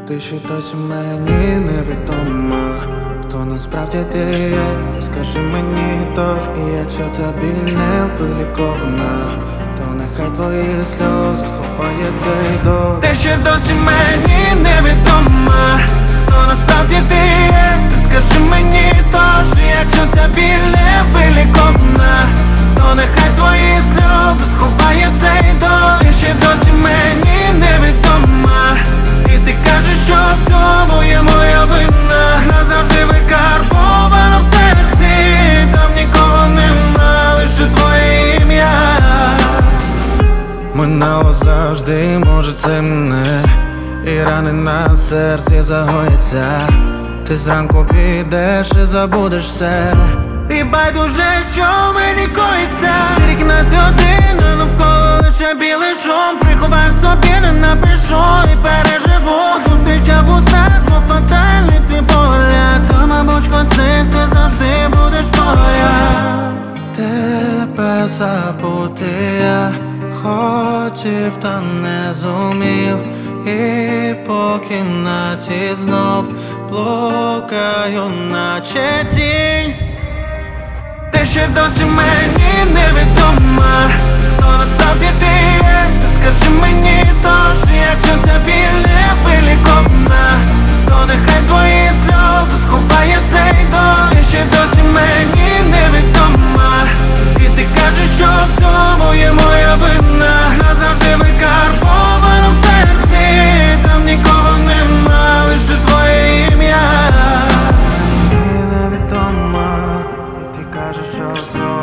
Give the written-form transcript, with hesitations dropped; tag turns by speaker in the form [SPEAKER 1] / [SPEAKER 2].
[SPEAKER 1] Ти ще досі мені невідома, хто насправді ти є, ти скажи мені тож. І якщо ця біль не вилікована, то нехай твої сльози сховає цей дощ. Ти ще досі мені невідома, хто насправді ти є, ти скажи мені тож. І якщо ця біль не вилікована, то нехай твої сльози сховає цей дощ. Ти ще досі мені невідома, і ти кажеш, що в цьому є моя вина. Назавжди викарбовано в серці, там нікого нема, лише твоє ім'я. Минало завжди, може це мене, і рани на серці загояться. Ти зранку підеш і забудеш все, і байдуже, що мені коїться. Сірі кімнаті один, а навколо лише білий шум. Приховаю в собі, не напишу і переживу. Зустрічав усе, знов фатальний твій погляд. То, мабуть, концив, ти завжди будеш поряд. Тебе забути я хотів, та не зумів. І по кімнаті знов блукаю, наче тінь. Ти ще досі мені невідома, хто насправді ти є, ти скажи мені тож. Якщо ця біль не вилікована, то нехай твої сльози сховає цей дощ. Ти ще досі мені невідома, і ти кажеш, що в цьому є моя вина. Назавжди викарбовано в серці, там нікого нема, лише твоє ім'я. І невідома, і ти кажеш, що в цьому